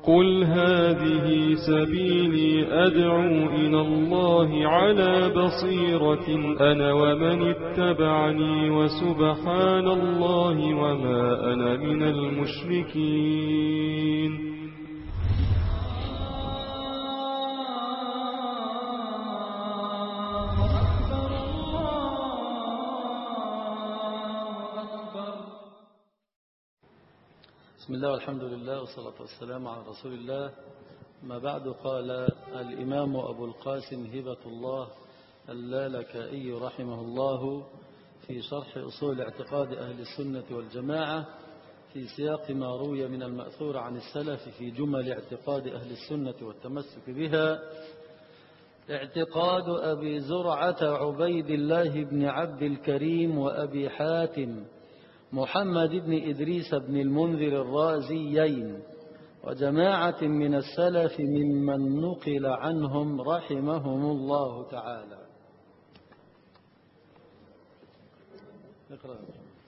قل هذه سبيلي أدعو إلى الله على بصيرة أنا ومن اتبعني وسبحان الله وما أنا من المشركين. بسم الله والحمد لله والصلاة والسلام على رسول الله. ما بعد، قال الإمام أبو القاسم هبة الله اللالكائي رحمه الله في شرح أصول اعتقاد أهل السنة والجماعة في سياق ما روي من المأثور عن السلف في جمل اعتقاد أهل السنة والتمسك بها: اعتقاد أبي زرعة عبيد الله بن عبد الكريم وأبي حاتم محمد بن إدريس بن المنذر الرازيين وجماعة من السلف ممن نقل عنهم رحمهم الله تعالى. اقرأ.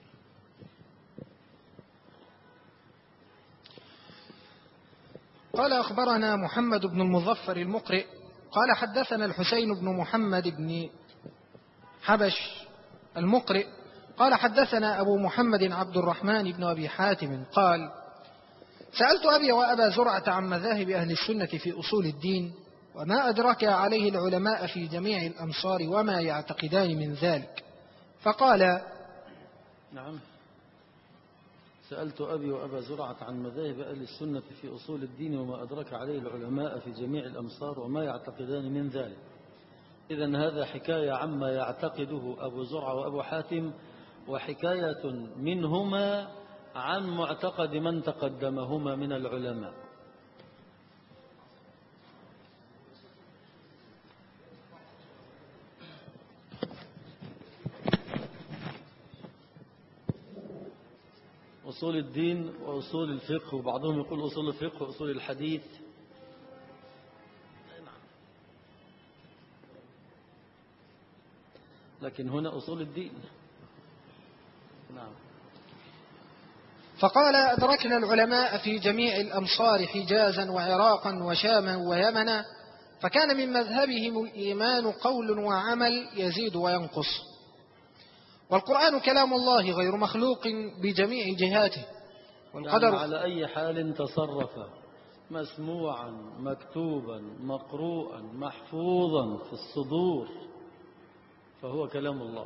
قال: أخبرنا محمد بن المظفر المقرئ قال: حدثنا الحسين بن محمد بن حبش المقرئ قال: حدثنا أبو محمد عبد الرحمن بن أبي حاتم قال: سألت أبي وأبا زرعة عن مذاهب أهل السنة في أصول الدين وما أدرك عليه العلماء في جميع الأمصار وما يعتقدان من ذلك، فقال: نعم، سألت أبي وأبا زرعة عن مذاهب أهل السنة في أصول الدين وما أدرك عليه العلماء في جميع الأمصار وما يعتقدان من ذلك. إذن هذا حكاية عما يعتقده أبو زرعة وأبو حاتم، وحكاية منهما عن معتقد من تقدمهما من العلماء. أصول الدين وأصول الفقه، وبعضهم يقول أصول الفقه وأصول الحديث. لكن هنا أصول الدين. نعم. فقال: أدركنا العلماء في جميع الأمصار حجازا وعراقا وشاما ويمنا، فكان من مذهبهم الإيمان قول وعمل يزيد وينقص، والقرآن كلام الله غير مخلوق بجميع جهاته، والقدر يعني على أي حال تصرف، مسموعا مكتوبا مقروءا محفوظا في الصدور، فهو كلام الله.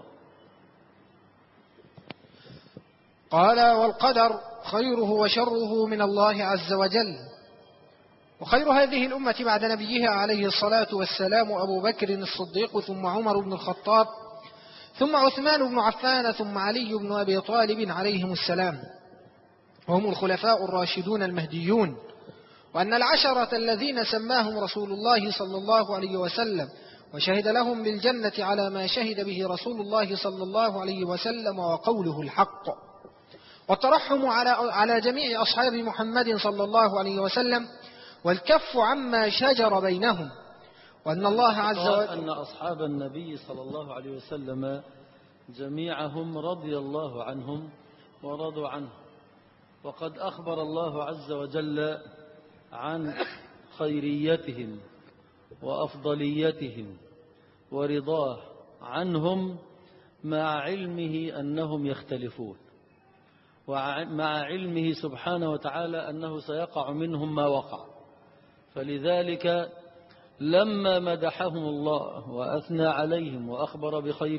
قال: والقدر خيره وشره من الله عز وجل، وخير هذه الأمة بعد نبيها عليه الصلاة والسلام أبو بكر الصديق، ثم عمر بن الخطاب، ثم عثمان بن عفان، ثم علي بن أبي طالب عليهم السلام، وهم الخلفاء الراشدون المهديون، وأن العشرة الذين سماهم رسول الله صلى الله عليه وسلم وشهد لهم بالجنة على ما شهد به رسول الله صلى الله عليه وسلم وقوله الحق، والترحم على جميع أصحاب محمد صلى الله عليه وسلم، والكف عما شجر بينهم، وأن الله عز وجل أن أصحاب النبي صلى الله عليه وسلم جميعهم رضي الله عنهم ورضوا عنه، وقد أخبر الله عز وجل عن خيريتهم وأفضليتهم ورضاه عنهم، مع علمه أنهم يختلفون، ومع علمه سبحانه وتعالى أنه سيقع منهم ما وقع. فلذلك لما مدحهم الله وأثنى عليهم وأخبر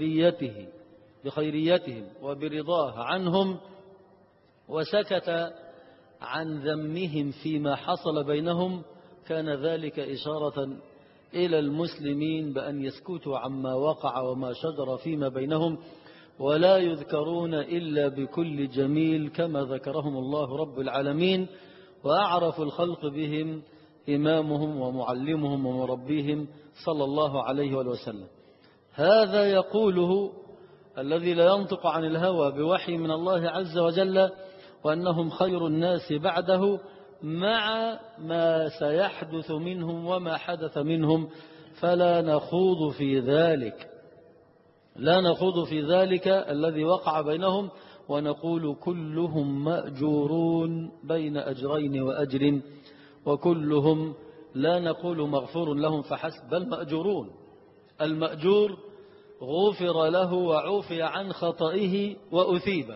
بخيريتهم وبرضاه عنهم، وسكت عن ذمهم فيما حصل بينهم، كان ذلك إشارة إلى المسلمين بأن يسكتوا عما وقع وما شجر فيما بينهم، ولا يذكرون إلا بكل جميل كما ذكرهم الله رب العالمين، وأعرف الخلق بهم إمامهم ومعلمهم ومربيهم صلى الله عليه وسلم. هذا يقوله الذي لا ينطق عن الهوى بوحي من الله عز وجل، وأنهم خير الناس بعده، مع ما سيحدث منهم وما حدث منهم، فلا نخوض في ذلك الذي وقع بينهم، ونقول كلهم مأجورون بين أجرين وأجر وكلهم لا نقول مغفور لهم فحسب بل مأجورون. المأجور غفر له وعفي عن خطئه وأثيب،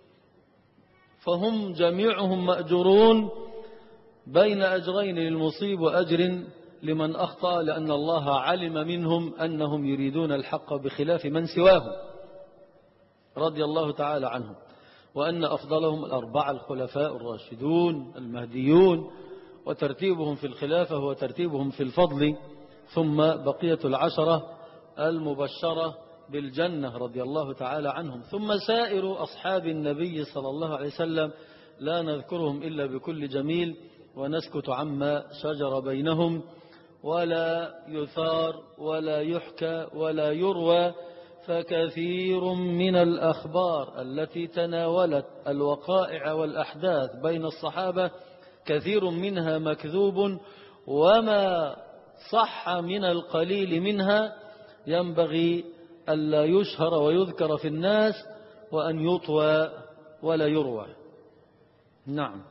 فهم جميعهم مأجورون بين أجرين للمصيب وأجر لمن أخطأ، لأن الله علم منهم أنهم يريدون الحق بخلاف من سواهم رضي الله تعالى عنهم، وأن أفضلهم الأربعة الخلفاء الراشدون المهديون، وترتيبهم في الخلافة هو ترتيبهم في الفضل، ثم بقية العشرة المبشرة بالجنة رضي الله تعالى عنهم، ثم سائر أصحاب النبي صلى الله عليه وسلم لا نذكرهم إلا بكل جميل ونسكت عما شجر بينهم، ولا يثار ولا يحكى ولا يروى، فكثير من الأخبار التي تناولت الوقائع والأحداث بين الصحابة كثير منها مكذوب، وما صح من القليل منها ينبغي ألا يشهر ويذكر في الناس، وأن يطوى ولا يروى. نعم.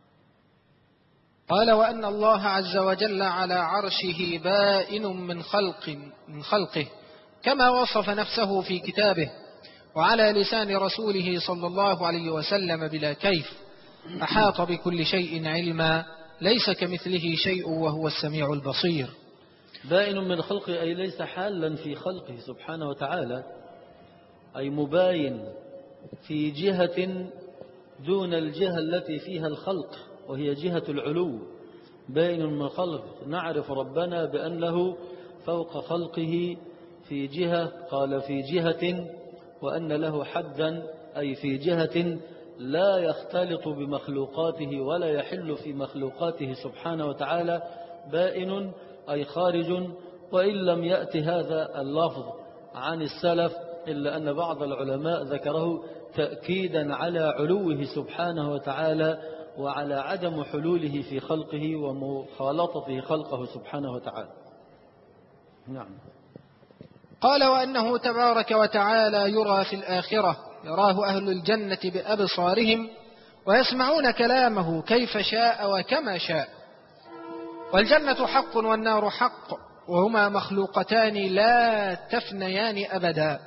قال وأن الله عز وجل على عرشه بائن من خلقه كما وصف نفسه في كتابه وعلى لسان رسوله صلى الله عليه وسلم بلا كيف، أحاط بكل شيء علما، ليس كمثله شيء وهو السميع البصير. بائن من خلقه أي ليس حالا في خلقه سبحانه وتعالى، أي مباين في جهة دون الجهة التي فيها الخلق وهي جهة العلو. بائن من خلق، نعرف ربنا بأنه فوق خلقه في جهة، قال في جهة، وأن له حدا أي في جهة لا يختلط بمخلوقاته ولا يحل في مخلوقاته سبحانه وتعالى. بائن أي خارج، وإن لم يأتي هذا اللفظ عن السلف إلا أن بعض العلماء ذكره تأكيدا على علوه سبحانه وتعالى وعلى عدم حلوله في خلقه ومخالطته خلقه سبحانه وتعالى. نعم. قال وأنه تبارك وتعالى يرى في الآخرة، يراه أهل الجنة بأبصارهم ويسمعون كلامه كيف شاء وكما شاء. والجنة حق والنار حق، وهما مخلوقتان لا تفنيان أبدا.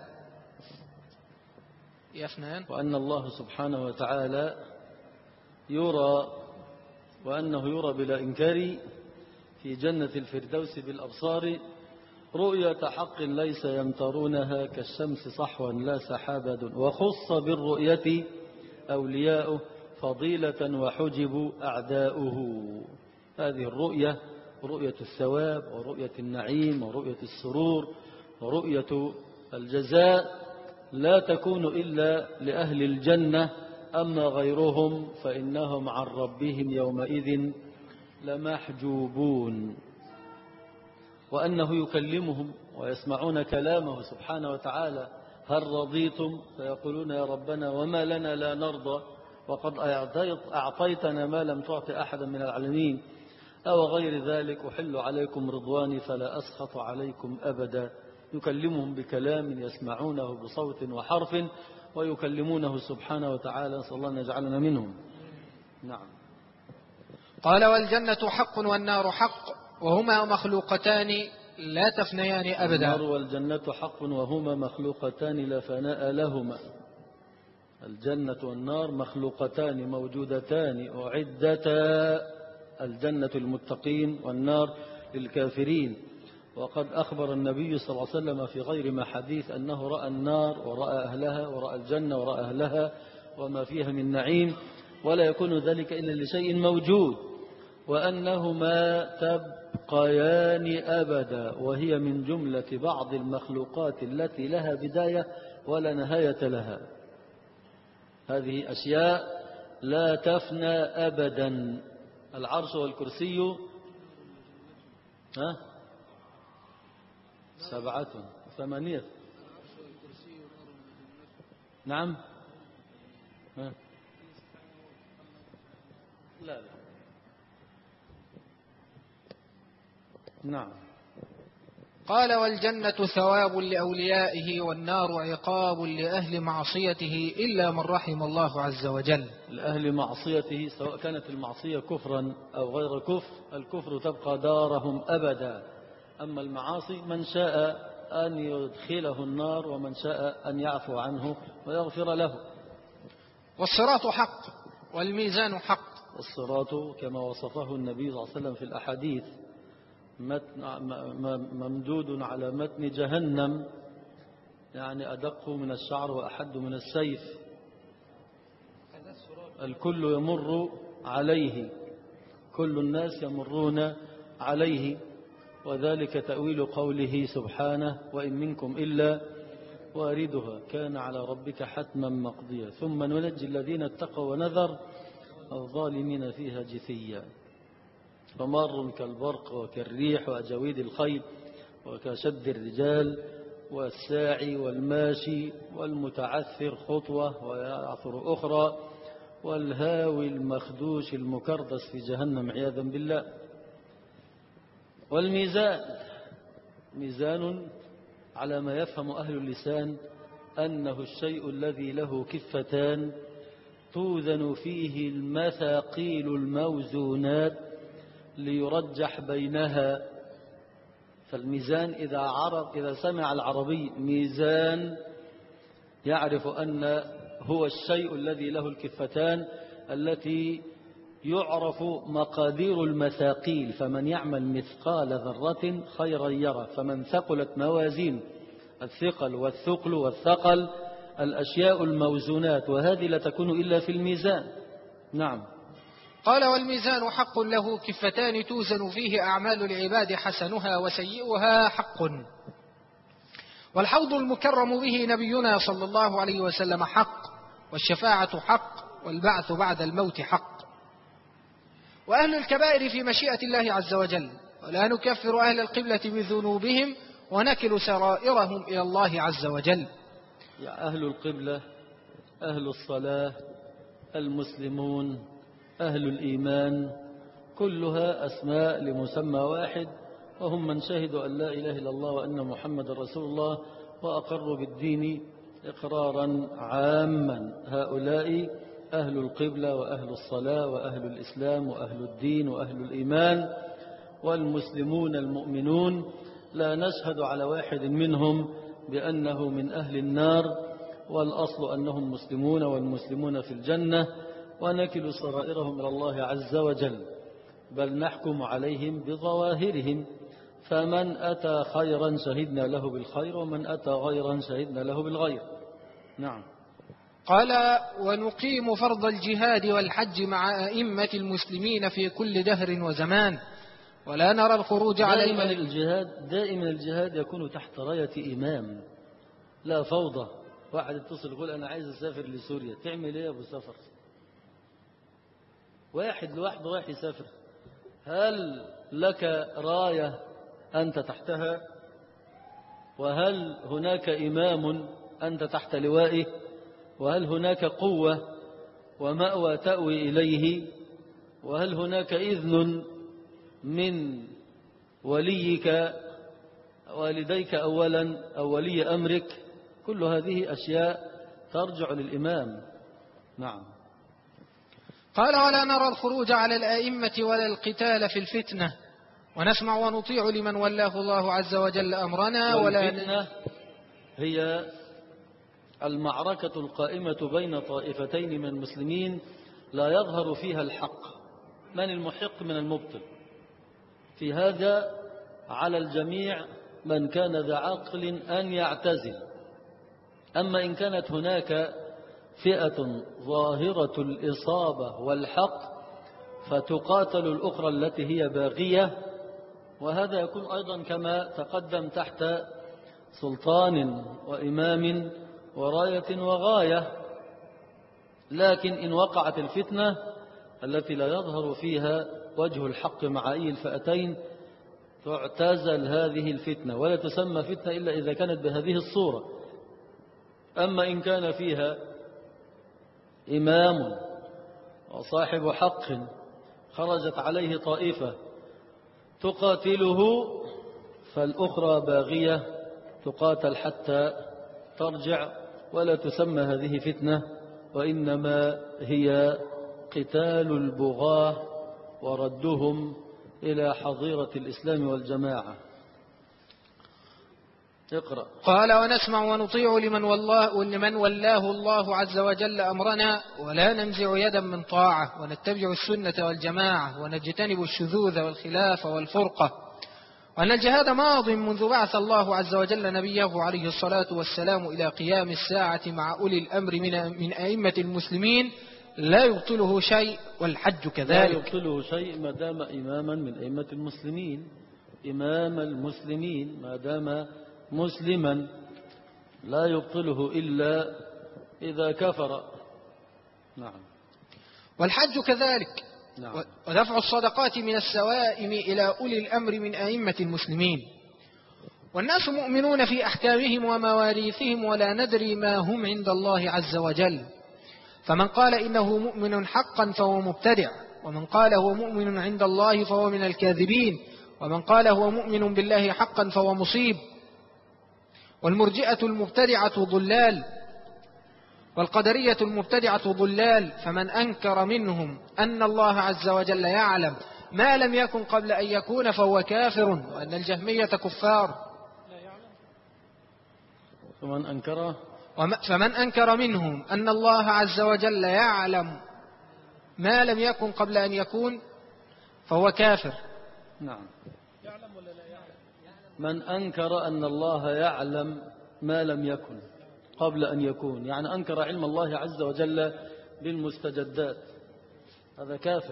يفنيان. وأن الله سبحانه وتعالى يرى، وأنه يرى بلا إنكار في جنة الفردوس بالأبصار رؤية حق ليس يمترونها كالشمس صحوا لا سحابة، وخص بالرؤية أولياؤه فضيلة وحجب أعداؤه. هذه الرؤية رؤية الثواب ورؤية النعيم ورؤية السرور ورؤية الجزاء لا تكون إلا لأهل الجنة، أما غيرهم فإنهم عن ربهم يومئذ لمحجوبون. وأنه يكلمهم ويسمعون كلامه سبحانه وتعالى هل رضيتم، فيقولون يا ربنا وما لنا لا نرضى وقد أعطيتنا ما لم تعط أحدا من العالمين، أو غير ذلك أحل عليكم رضواني فلا أسخط عليكم أبدا. يكلمهم بكلام يسمعونه بصوت وحرف ويكلمونه سبحانه وتعالى، نسأل الله أن يجعلنا منهم. نعم. قال والجنة حق والنار حق، وهما مخلوقتان لا تفنيان أبدا. النار والجنة حق وهما مخلوقتان لا فناء لهما. الجنة والنار مخلوقتان موجودتان أعدتا، الجنة للمتقين والنار للكافرين. وقد أخبر النبي صلى الله عليه وسلم في غير ما حديث أنه رأى النار ورأى أهلها ورأى الجنة ورأى أهلها وما فيها من نعيم، ولا يكون ذلك إلا لشيء موجود، وأنهما تبقيان أبدا، وهي من جملة بعض المخلوقات التي لها بداية ولا نهاية لها. هذه أشياء لا تفنى أبدا. العرش والكرسي 7 8. نعم. لا. نعم. قال والجنة ثواب لأوليائه والنار عقاب لأهل معصيته إلا من رحم الله عز وجل. لأهل معصيته سواء كانت المعصية كفرا أو غير كفر، الكفر تبقى دارهم أبدا. أما المعاصي من شاء أن يدخله النار ومن شاء أن يعفو عنه ويغفر له. والصراط حق والميزان حق. والصراط كما وصفه النبي صلى الله عليه وسلم في الأحاديث ممدود على متن جهنم، يعني أدق من الشعر وأحد من السيف، الكل يمر عليه، كل الناس يمرون عليه، وذلك تأويل قوله سبحانه وإن منكم إلا واردها كان على ربك حتما مقضيا ثم ننجي الذين اتقوا ونذر الظالمين فيها جثيا. فمر كالبرق وكالريح وأجاويد الخيل وكشد الرجال والساعي والماشي والمتعثر خطوة ويعثر أخرى والهاوي المخدوش المكردس في جهنم عياذا بالله. والميزان ميزان على ما يفهم أهل اللسان أنه الشيء الذي له كفتان توزن فيه المثاقيل الموزونات ليرجح بينها. فالميزان إذا سمع العربي ميزان يعرف أن هو الشيء الذي له الكفتان التي يعرف مقادير المثاقيل، فمن يعمل مثقال ذرة خيرا يرى. فمن ثقلت موازين الثقل والثقل والثقل الأشياء الموزونات، وهذه لا تكون إلا في الميزان. نعم. قال والميزان حق له كفتان توزن فيه أعمال العباد حسنها وسيئها حق. والحوض المكرم به نبينا صلى الله عليه وسلم حق، والشفاعة حق، والبعث بعد الموت حق. وأهل الكبائر في مشيئة الله عز وجل، ولا نكفر أهل القبلة بذنوبهم ونكل سرائرهم إلى الله عز وجل. يا أهل القبلة، أهل الصلاة، المسلمون، أهل الإيمان، كلها أسماء لمسمى واحد، وهم من شهدوا أن لا إله إلا الله وأن محمد رسول الله وأقروا بالدين إقرارا عاما. هؤلاء أهل القبلة وأهل الصلاة وأهل الإسلام وأهل الدين وأهل الإيمان. والمسلمون المؤمنون لا نشهد على واحد منهم بأنه من أهل النار، والأصل أنهم مسلمون والمسلمون في الجنة، ونكل سرائرهم إلى الله عز وجل، بل نحكم عليهم بظواهرهم. فمن أتى خيرا شهدنا له بالخير، ومن أتى غيرا شهدنا له بالغير. نعم. قال ونقيم فرض الجهاد والحج مع أئمة المسلمين في كل دهر وزمان، ولا نرى الخروج على دائما الجهاد يكون تحت راية إمام، لا فوضى. واحد يتصل يقول أنا عايز أسافر لسوريا، تعمل إيه يا أبو سفر؟ واحد لوحده رايح يسافر، هل لك راية أنت تحتها؟ وهل هناك إمام أنت تحت لوائه؟ وهل هناك قوة ومأوى تأوي إليه؟ وهل هناك إذن من وليك والديك أولا أو ولي أمرك؟ كل هذه أشياء ترجع للإمام. نعم. قال ولا نرى الخروج على الآئمة ولا القتال في الفتنة، ونسمع ونطيع لمن ولاه الله عز وجل أمرنا. والفتنة هي المعركة القائمة بين طائفتين من المسلمين لا يظهر فيها الحق، من المحق من المبطل. في هذا على الجميع من كان ذا عقل أن يعتزل. أما إن كانت هناك فئة ظاهرة الإصابة والحق فتقاتل الأخرى التي هي باغية، وهذا يكون أيضا كما تقدم تحت سلطان وإمام وراية وغاية. لكن إن وقعت الفتنة التي لا يظهر فيها وجه الحق مع أي الفئتين تعتزل هذه الفتنة، ولا تسمى فتنة إلا إذا كانت بهذه الصورة. أما إن كان فيها إمام وصاحب حق خرجت عليه طائفة تقاتله، فالأخرى باغية تقاتل حتى ترجع، ولا تسمى هذه فتنة، وإنما هي قتال البغاة وردهم إلى حظيرة الإسلام والجماعة. اقرأ. قال ونسمع ونطيع لمن ولاه الله عز وجل أمرنا، ولا ننزع يدا من طاعة، ونتبع السنة والجماعة، ونجتنب الشذوذ والخلاف والفرقة، وأن الجهاد ماض منذ بعث الله عز وجل نبيه عليه الصلاة والسلام إلى قيام الساعة مع أولي الأمر من أئمة المسلمين، لا يبطله شيء، والحج كذلك. لا يبطله شيء ما دام إماما من أئمة المسلمين، إمام المسلمين ما دام مسلما لا يبطله إلا إذا كفر. نعم. والحج كذلك. نعم. ودفع الصدقات من السوائم إلى أولي الأمر من أئمة المسلمين. والناس مؤمنون في أحكامهم ومواريثهم، ولا ندري ما هم عند الله عز وجل. فمن قال إنه مؤمن حقا فهو مبتدع، ومن قال هو مؤمن عند الله فهو من الكاذبين، ومن قال هو مؤمن بالله حقا فهو مصيب. والمرجئة المبتدعة ضلال، والقدرية المبتدعة ضلال. فمن أنكر منهم أن الله عز وجل يعلم ما لم يكن قبل أن يكون فهو كافر، وأن الجهمية كفار. فمن أنكر منهم أن الله عز وجل يعلم ما لم يكن قبل أن يكون فهو كافر. نعم. من أنكر أن الله يعلم ما لم يكن قبل أن يكون، يعني أنكر علم الله عز وجل بالمستجدات، هذا كافر.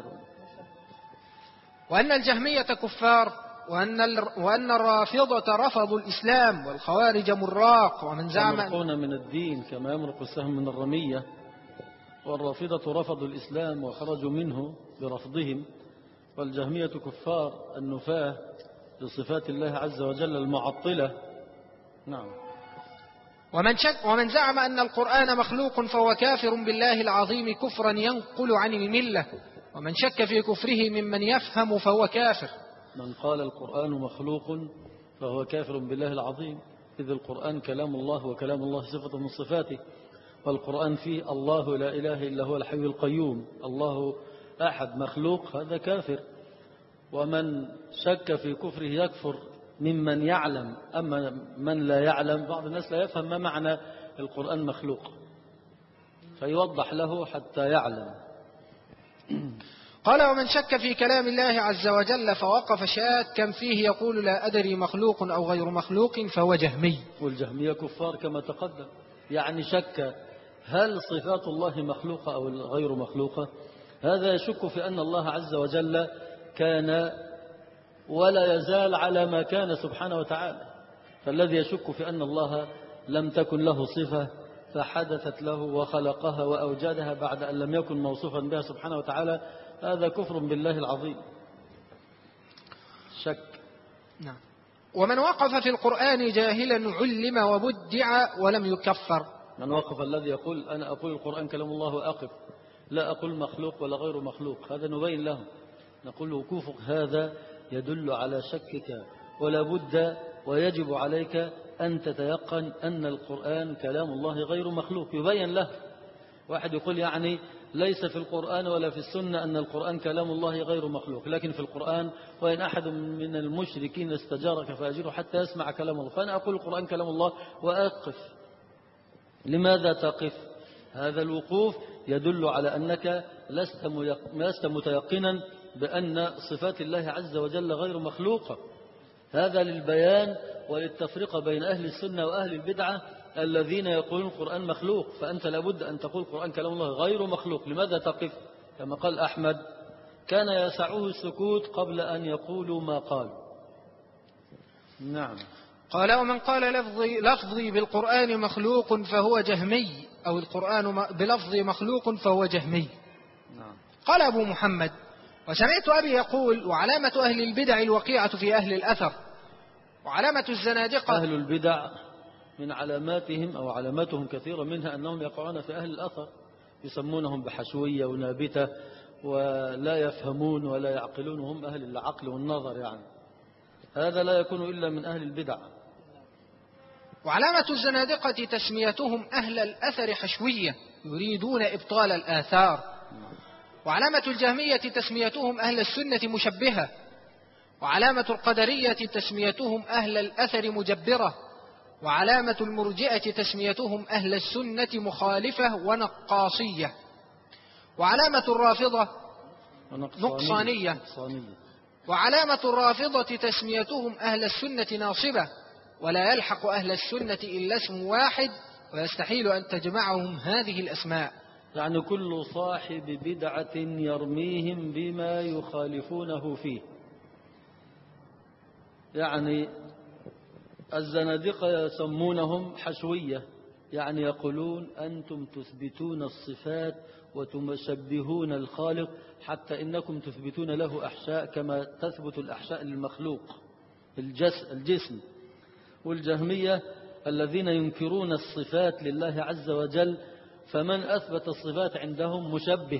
وأن الجهمية كفار، وأن الرافضة رفضوا الإسلام، والخوارج مراق. ومن زعم يمرقون من الدين كما يمرق السهم من الرمية. والرافضة رفضوا الإسلام وخرجوا منه برفضهم، والجهمية كفار النفاة لصفات الله عز وجل المعطلة. نعم. ومن زعم أن القرآن مخلوق فهو كافر بالله العظيم كفرا ينقل عن الملة، ومن شك في كفره ممن يفهم فهو كافر. من قال القرآن مخلوق فهو كافر بالله العظيم، إذ القرآن كلام الله، وكلام الله صفة من صفاته، والقرآن فيه الله لا إله إلا هو الحي القيوم، الله أحد، مخلوق، هذا كافر. ومن شك في كفره يكفر ممن يعلم. أما من لا يعلم، بعض الناس لا يفهم ما معنى القرآن مخلوق، فيوضح له حتى يعلم. قال ومن شك في كلام الله عز وجل فوقف شاكا فيه يقول لا أدري مخلوق أو غير مخلوق فهو جهمي. والجهمية كفار كما تقدم، يعني شك هل صفات الله مخلوقة أو غير مخلوقة. هذا يشك في أن الله عز وجل كان ولا يزال على ما كان سبحانه وتعالى. فالذي يشك في أن الله لم تكن له صفة فحدثت له وخلقها وأوجدها بعد أن لم يكن موصوفا بها سبحانه وتعالى، هذا كفر بالله العظيم. شك. نعم. ومن وقف في القرآن جاهلا علم وبدع ولم يكفر. من وقف الذي يقول أنا أقول القرآن كلام الله وأقف، لا أقول مخلوق ولا غير مخلوق، هذا نبين له، نقول وقوفك هذا يدل على شكك، ولا بد ويجب عليك أن تتيقن أن القرآن كلام الله غير مخلوق، يبين له. واحد يقول يعني ليس في القرآن ولا في السنة أن القرآن كلام الله غير مخلوق، لكن في القرآن وإن أحد من المشركين استجارك فأجره حتى يسمع كلام الله. فأنا أقول القرآن كلام الله وأقف. لماذا تقف؟ هذا الوقوف يدل على أنك لست متيقنا بأن صفات الله عز وجل غير مخلوقة. هذا للبيان وللتفرقة بين أهل السنة وأهل البدعة الذين يقولون القرآن مخلوق. فأنت لابد أن تقول القرآن كلام الله غير مخلوق. لماذا تقف؟ كما قال أحمد كان يسعه السكوت قبل أن يقولوا ما قال. نعم. قال ومن قال لفظي بالقرآن مخلوق فهو جهمي، أو القرآن بلفظي مخلوق فهو جهمي. نعم. قال أبو محمد وسمعت أبي يقول وعلامة أهل البدع الوقيعة في أهل الأثر، وعلامة الزنادقة. أهل البدع من علاماتهم أو علاماتهم كثيرة منها أنهم يقعون في أهل الأثر، يسمونهم بحشوية ونابتة ولا يفهمون ولا يعقلون، وهم أهل العقل والنظر يعني. هذا لا يكون إلا من أهل البدع. وعلامة الزنادقة تسميتهم أهل الأثر حشوية يريدون إبطال الآثار. وعلامة الجهمية تسميتهم أهل السنة مشبهة. وعلامة القدرية تسميتهم أهل الأثر مجبرة. وعلامة المرجئة تسميتهم أهل السنة مخالفة ونقاصية. وعلامة الرافضة نقصانية. وعلامة الرافضة تسميتهم أهل السنة ناصبة، ولا يلحق أهل السنة إلا اسم واحد، ويستحيل أن تجمعهم هذه الأسماء. يعني كل صاحب بدعة يرميهم بما يخالفونه فيه. يعني الزنادقة يسمونهم حشوية، يعني يقولون أنتم تثبتون الصفات وتشبهون الخالق، حتى إنكم تثبتون له أحشاء كما تثبت الأحشاء للمخلوق الجسم. والجهمية الذين ينكرون الصفات لله عز وجل، فمن أثبت الصفات عندهم مشبه.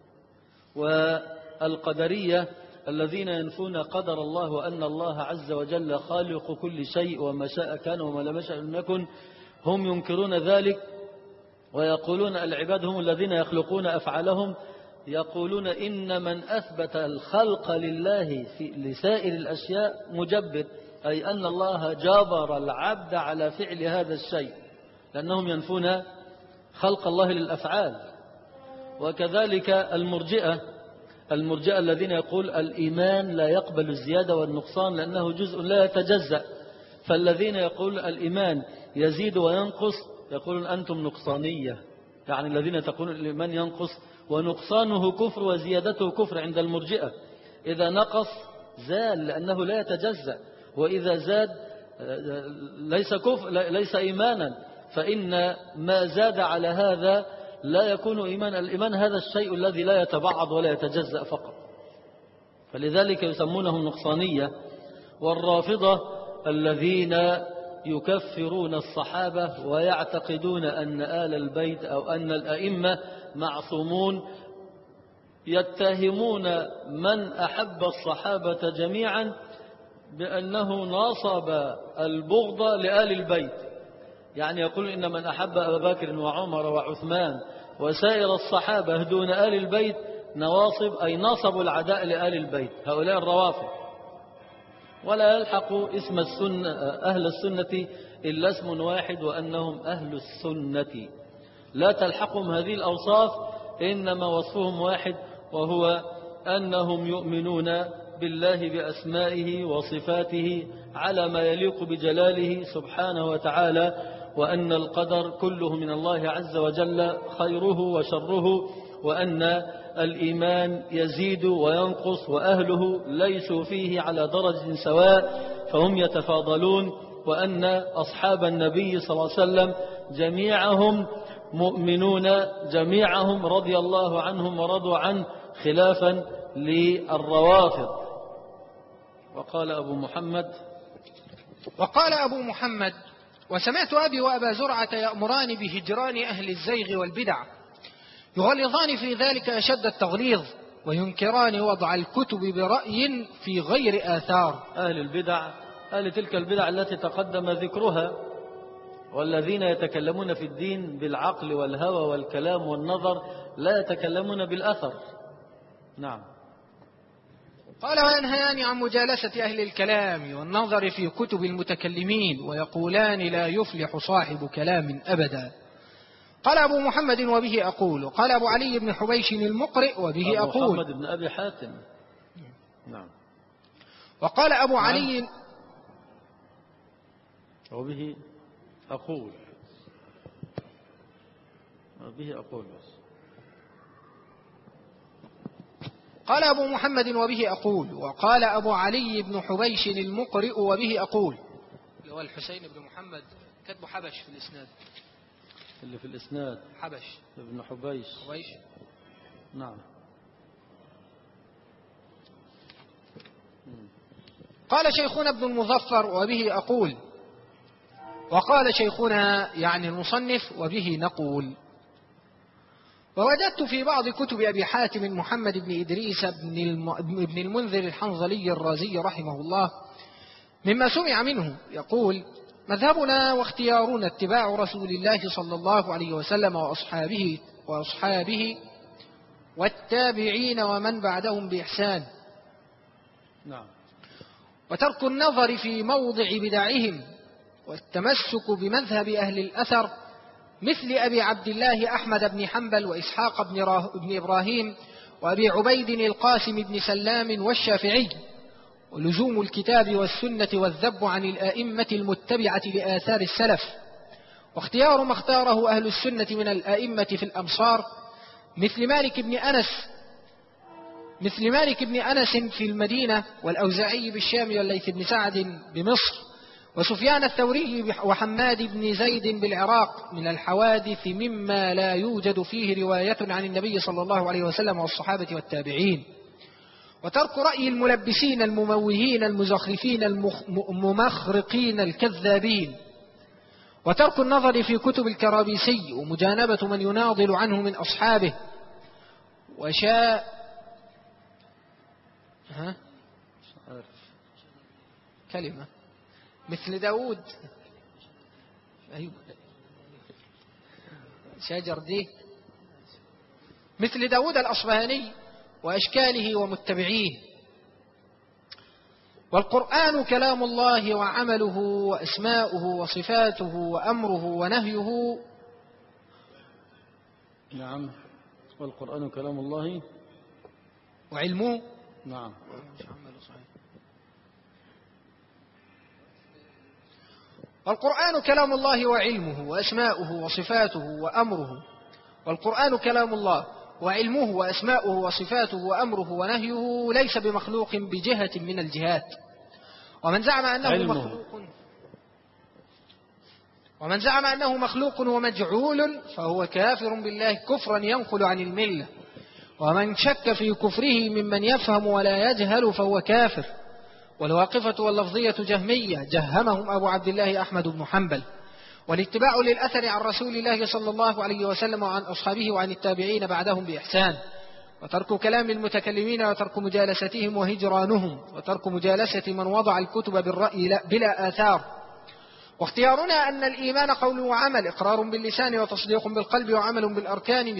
والقدرية الذين ينفون قدر الله وأن الله عز وجل خالق كل شيء وما شاء كان وما لم يشأ لم يكن، هم ينكرون ذلك ويقولون العباد هم الذين يخلقون أفعالهم. يقولون إن من أثبت الخلق لله لسائر الأشياء مجبر، أي أن الله جابر العبد على فعل هذا الشيء، لأنهم ينفون خلق الله للأفعال. وكذلك المرجئة الذين يقول الإيمان لا يقبل الزيادة والنقصان لأنه جزء لا يتجزأ، فالذين يقول الإيمان يزيد وينقص يقولون أنتم نقصانية، يعني الذين تقولون الإيمان ينقص ونقصانه كفر وزيادته كفر عند المرجئة. إذا نقص زال لأنه لا يتجزأ، وإذا زاد ليس إيمانا، فإن ما زاد على هذا لا يكون إيمانا. الإيمان هذا الشيء الذي لا يتبعض ولا يتجزأ فقط، فلذلك يسمونهم نقصانية. والرافضة الذين يكفرون الصحابة ويعتقدون أن آل البيت أو أن الأئمة معصومون، يتهمون من أحب الصحابة جميعا بأنه ناصب البغض لآل البيت. يعني يقول إن من أحب أبا بكر وعمر وعثمان وسائر الصحابة دون آل البيت نواصب، أي ناصبوا العداء لآل البيت، هؤلاء الروافض. ولا يلحق اسم السنة أهل السنة إلا اسم واحد، وأنهم أهل السنة، لا تلحقهم هذه الأوصاف، إنما وصفهم واحد، وهو أنهم يؤمنون بالله بأسمائه وصفاته على ما يليق بجلاله سبحانه وتعالى، وأن القدر كله من الله عز وجل خيره وشره، وأن الإيمان يزيد وينقص وأهله ليسوا فيه على درجة سواء فهم يتفاضلون، وأن أصحاب النبي صلى الله عليه وسلم جميعهم مؤمنون، جميعهم رضي الله عنهم ورضوا عنه، خلافا للروافض. وقال أبو محمد وسمعت أبي وأبا زرعة يأمران بهجران أهل الزيغ والبدع، يغلظان في ذلك أشد التغليظ، وينكران وضع الكتب برأي في غير آثار. أهل البدع أهل تلك البدع التي تقدم ذكرها، والذين يتكلمون في الدين بالعقل والهوى والكلام والنظر، لا يتكلمون بالأثر. نعم. قال وينهيان عن مجالسة أهل الكلام والنظر في كتب المتكلمين، ويقولان لا يفلح صاحب كلام أبدا. قال أبو محمد وبه أقول. قال أبو علي بن حبيش المقرئ وبه أقول. أبو محمد بن أبي حاتم. نعم. وقال أبو علي وبه أقول. وبه أقول بس. قال أبو محمد وبه أقول. وقال أبو علي بن حبيش المقرئ وبه أقول. هو الحسين بن محمد كتب حبش في الإسناد. اللي في الإسناد حبش ابن حبيش. نعم. قال شيخنا ابن المظفر وبه أقول. وقال شيخنا يعني المصنف وبه نقول. ووجدت في بعض كتب أبي حاتم محمد بن إدريس بن المنذر الحنظلي الرازي رحمه الله مما سمع منه يقول: مذهبنا واختيارنا اتباع رسول الله صلى الله عليه وسلم وأصحابه والتابعين ومن بعدهم بإحسان، نعم. وترك النظر في موضع بدعهم والتمسك بمذهب أهل الأثر مثل أبي عبد الله أحمد بن حنبل وإسحاق بن إبراهيم وأبي عبيد القاسم بن سلام والشافعي، ولزوم الكتاب والسنة والذب عن الآئمة المتبعة لآثار السلف، واختيار ما اختاره أهل السنة من الآئمة في الأمصار مثل مالك بن أنس في المدينة، والأوزاعي بالشام، والليث بن سعد بمصر، وسفيان الثوري وحماد بن زيد بالعراق، من الحوادث مما لا يوجد فيه رواية عن النبي صلى الله عليه وسلم والصحابة والتابعين. وترك رأي الملبسين المموهين المزخرفين الممخرقين الكذابين، وترك النظر في كتب الكرابيسي، ومجانبة من يناضل عنه من أصحابه كلمة مثل داود، أيوة شجر دي، مثل داود الأصبهاني وأشكاله ومتبعيه. والقرآن كلام الله وعمله وأسماؤه وصفاته وأمره ونهيه. نعم. والقرآن كلام الله وعلمه. نعم. والقرآن كلام الله وعلمه وأسماؤه وصفاته وأمره. والقرآن كلام الله وعلمه وأسماؤه وصفاته وأمره ونهيه ليس بمخلوق بجهة من الجهات. ومن زعم أنه مخلوق ومجعول فهو كافر بالله كفرا ينقل عن الملة. ومن شك في كفره ممن يفهم ولا يجهل فهو كافر. والواقفة واللفظية جهمية جهمهم أبو عبد الله أحمد بن حنبل. والاتباع للأثر عن رسول الله صلى الله عليه وسلم وعن أصحابه وعن التابعين بعدهم بإحسان. وترك كلام المتكلمين وترك مجالستهم وهجرانهم. وترك مجالسة من وضع الكتب بالرأي بلا آثار. واختيارنا أن الإيمان قول وعمل، إقرار باللسان وتصديق بالقلب وعمل بالأركان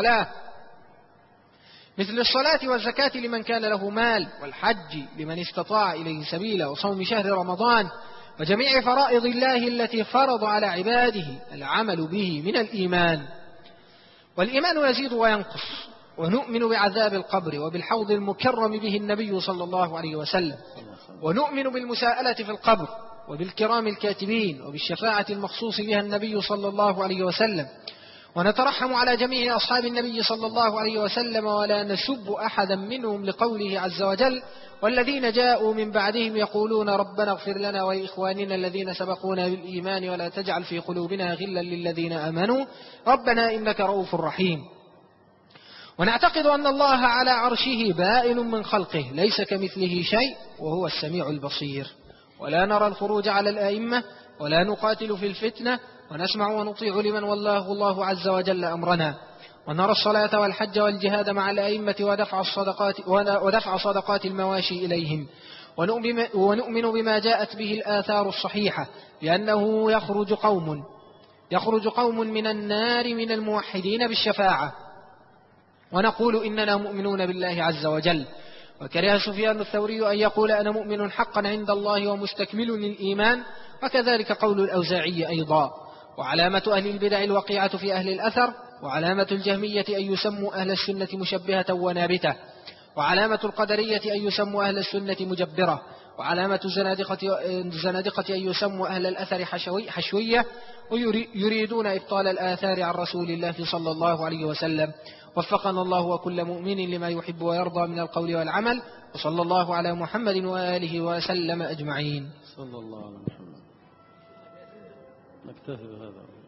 مثل الصلاة والزكاة لمن كان له مال، والحج لمن استطاع إليه سبيلا، وصوم شهر رمضان، وجميع فرائض الله التي فرض على عباده العمل به من الإيمان. والإيمان يزيد وينقص. ونؤمن بعذاب القبر وبالحوض المكرم به النبي صلى الله عليه وسلم. ونؤمن بالمساءلة في القبر وبالكرام الكاتبين وبالشفاعة المخصوص بها النبي صلى الله عليه وسلم. ونترحم على جميع أصحاب النبي صلى الله عليه وسلم ولا نسب أحدا منهم لقوله عز وجل: والذين جاءوا من بعدهم يقولون ربنا اغفر لنا ولإخواننا الذين سبقونا بالإيمان ولا تجعل في قلوبنا غلا للذين آمنوا ربنا إنك رؤوف رحيم. ونعتقد أن الله على عرشه بائن من خلقه ليس كمثله شيء وهو السميع البصير. ولا نرى الخروج على الآئمة ولا نقاتل في الفتنة، ونسمع ونطيع لمن والله الله عز وجل أمرنا. ونرى الصلاة والحج والجهاد مع الأئمة ودفع صدقات المواشي إليهم. ونؤمن بما جاءت به الآثار الصحيحة لأنه يخرج قوم من النار من الموحدين بالشفاعة. ونقول إننا مؤمنون بالله عز وجل. وكره سفيان الثوري أن يقول أنا مؤمن حقا عند الله ومستكمل للإيمان، وكذلك قول الأوزاعي أيضا. وعلامة أهل البدع الوقيعة في أهل الأثر. وعلامة الجهمية أن يسموا أهل السنة مشبهة ونابتة. وعلامة القدرية أن يسموا أهل السنة مجبرة. وعلامة الزنادقة أن يسموا أهل الأثر حشوية، ويريدون إبطال الآثار عن رسول الله صلى الله عليه وسلم. وفقنا الله وكل مؤمن لما يحب ويرضى من القول والعمل. وصلى الله على محمد وآله وسلم أجمعين. صلى الله على محمد. نكتفي بهذا.